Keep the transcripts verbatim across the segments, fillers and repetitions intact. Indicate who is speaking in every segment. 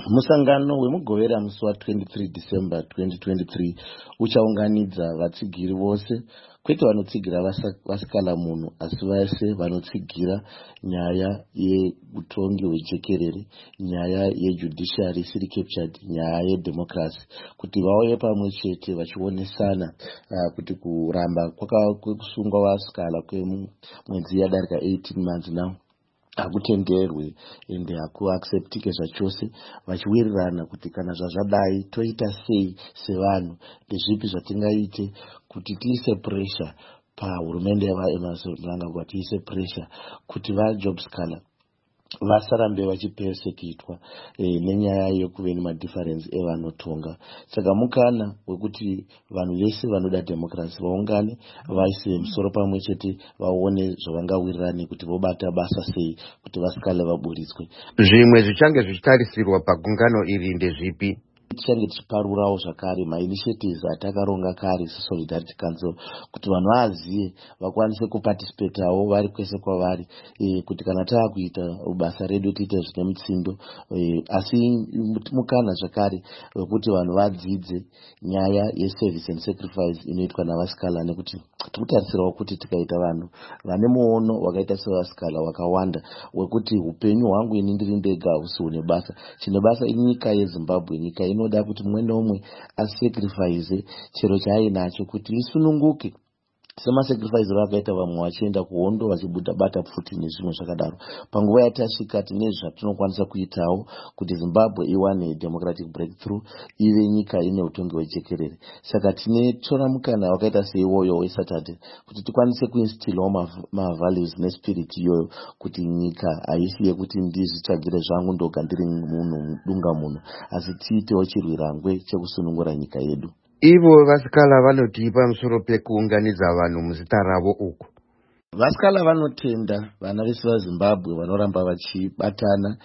Speaker 1: Musangano wemugovera musi wa23 December twenty twenty-three uchaunganidza vatsigiri vose, kwete vanotsigira vasikala munhu asi vese vanotsigira nyaya yeutongi hwejekerere, nyaya yejudiciary isiri captured, nyaya yedemocracy, kuti vauye pamwe chete vachionesana uh, kuti kuramba kwakusungwa vasikala kwemwedzi yadarika eighteen months now hakutenderwe ende hakuacceptike zvachose, vachiwirirana kuti kana zvazvadai toita sei sevanhu, ndezvipi zvatingaite kuti tiise pressure pahurumende yavaEmmerson Mnangagwa, tiise pressure kuti vajobscala vasarambe vachipersekitwa e, nenyaya yekuve nemadifference evanotonga. Saka mukana wekuti vanhu vese vanoda democracy vaungane, vaise musoro pamwe chete, vaone zvavangawirirane kuti vobata basa sei kuti vasikale vaburitswe.
Speaker 2: Zvimwe zvichange zvichitarisirwa pagungano iri ndezvipi?
Speaker 1: Tichange tichiparurawo zvakare mainitiatives atakaronga kare seSolidarity Council kuti vanhu vazive vakwanise kuparticipatawo vari kwese kwavari, e, kuti kana taakuita basa redu tiite zvine mutsindo, e, asi mukana zvakare wekuti vanhu vadzidze nyaya yeservice and sacrifice inoitwa navasikala, nekuti tikutarisirawo kuti tikaita vanhu vane muono wakaita sevasikala wakawanda wekuti upenyu hwangu ini ndiri ndega hahusi hune basa, chine basa inyika yeZimbabwe, nyika inoda kuti mumwe nomwe asacrifice chero chaainacho kuti isununguke semasacrifice vakaita vamwe vachienda kuhondo vachibuda bata pfuti nezvimwe zvakadaro. Panguva yatasvika tine zvatinokwanisa kuitawo kuti Zimbabwe iwane democratic breakthrough, ive nyika ine utongi hwejekerere. Saka tinetora mukana wakaita seiwoyo weSaturday kuti tikwanise kuinstillawo mavalues nespirit iyoyo, kuti nyika haisi yekuti ndizvitsvagire zvangu ndoga ndiri munhu dunga munhu, asi tiitewo chirwirangwe chekusunungura nyika yedu.
Speaker 2: Ivo vasikala vanoti pamusoro pekuunganidza vanhu muzita ravo uku?
Speaker 1: Vasikala vanotenda vana vese vaZimbabwe vanoramba vachibatana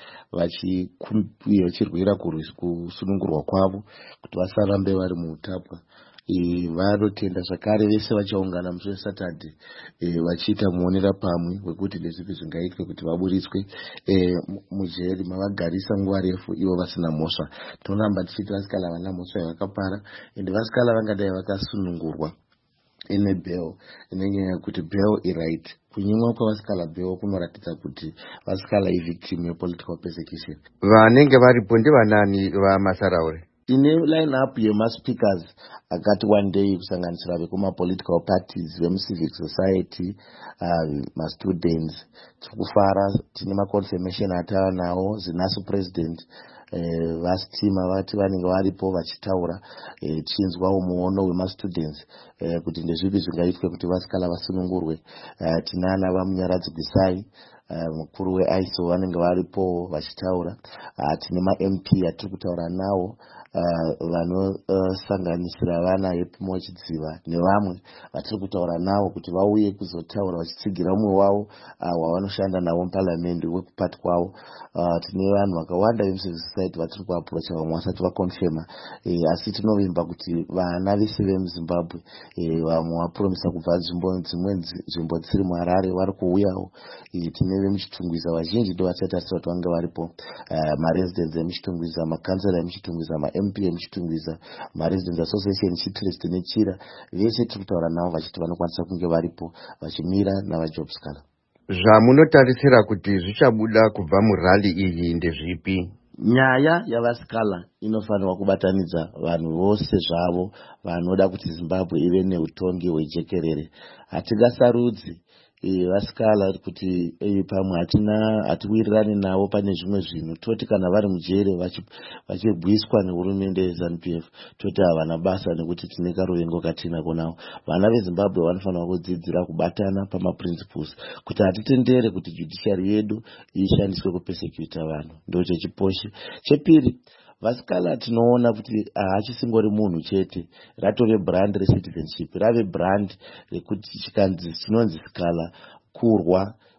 Speaker 1: vachirwira kusunungurwa kwavo kuti vasarambe vari muutapwa. E, vanotenda zvakare vese vachaungana musi weSaturday e, vachiita muonera pamwe wekuti ndezvipi zvingaitwe kuti vaburitswe e, mujeri mavagarisa nguva refu ivo vasina mhosva. Tinoramba tichiti vasikala vana mhosva yavakapara, ende vasikala vangadai vakasunungurwa ine bail, nenyaya yekuti bail iright. Kunyimwa kwavasikala bail kunoratidza kuti vasikala ivictim yepolitical persecution.
Speaker 2: Vanenge varipo ndivanani vaMasaraure?
Speaker 1: Tine line up yemaspeakers akati one day kusanganisira vekumapolitical parties, vemucivic society, uh, mastudents. Tikufara tine maconfirmation atava nawo zinasu president eh, vasitima vati vanenge varipo vachitaura, eh, tichinzwawo muono wemastudents eh, kuti ndezvipi zvingaitwe kuti vasikala vasunungurwe. Eh, tinana vamunyaradzi Gwisai, Uh, mukuru weI S O vanenge varipo vachitaura. Uh, tine ma-M P atiri kutaura nawo, uh, vanosanganisira uh, vana Hepimo Chidziva nevamwe vatiri kutaura nawo kuti vauye kuzotaura vachitsigira umwe wavo uh, wavanoshanda navo muparliament wekupati kwavo. Uh, tine vanhu vakawanda vemucivil society vatiri kuaprocha, vamwe vasati vakonfema, e, asi tinovimba kuti vana vese vemuZimbabwe e, vamwe vapromisa kubva nzvimbo dzimwe nzvimbo dzisiri muHarare vari kuuyawo. E, tine vemuchitungwiza vazhinji ndo vachatarisira kuti vange varipo, uh, maresidents emuchitungwiza, makansela emuchitungwiza, ma-M P emuchitungwiza, maresidents association Chitrist neChira, vese tiri kutaura navo vachiti vanokwanisa kunge varipo vachimira navajobscala.
Speaker 2: Zvamunotarisira kuti zvichabuda kubva murali iyi ndezvipi?
Speaker 1: Nyaya yavasikala inofanirwa kubatanidza vanhu vose zvavo vanoda kuti Zimbabwe ive neutongi hwejekerere. Hatingasarudzi E, vasikala kuti e, pamwe hatina hatiwirirani navo pane zvimwe zvinhu, toti kana vari mujere vachibwiswa nehurumende yeZANU P F toti havana basa nekuti tine karuvengo katinako navo. Vana veZimbabwe vanofanira kudzidzira kubatana pamaprinciples, kuti hatitendere kuti judiciary yedu ishandiswe kupersecute vanhu. Ndocho chiposhe. Chepiri, vasikala tinoona kuti hachisingori munhu chete, ratove brand recitizenship, rave brand rekuti chikanzi chinonzi sikala kurwa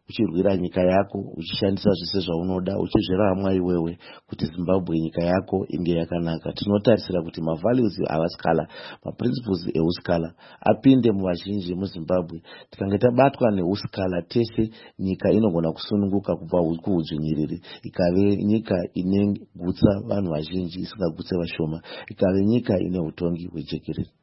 Speaker 1: uchirwira nyika yako, uchishandisa zvese zvaunoda, uchizvirama iwewe kuti Zimbabwe nyika yako inge yakanaka. Tinotarisira kuti mavalues avaskala, maprinciples euskala apinde muvazhinji muZimbabwe. Tikange tabatwa neuskala tese, nyika inogona kusununguka kubva kuudzvinyiriri ikave nyika inegutsa vanhu vazhinji isingagutse vashoma, ikave nyika ine utongi hwejekerere.